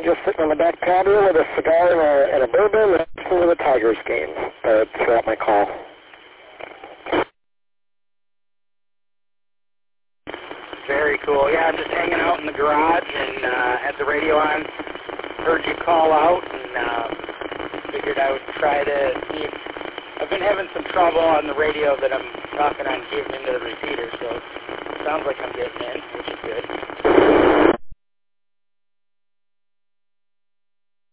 just sitting on the back patio with a cigar and a bourbon and listening to the Tigers game. That's my call. Very cool. Yeah, I'm just hanging out in the garage and had the radio on. Heard you call out and figured I would try to see if I've been having some trouble on the radio that I'm talking on getting into the repeater, so it sounds like I'm getting in, which is good.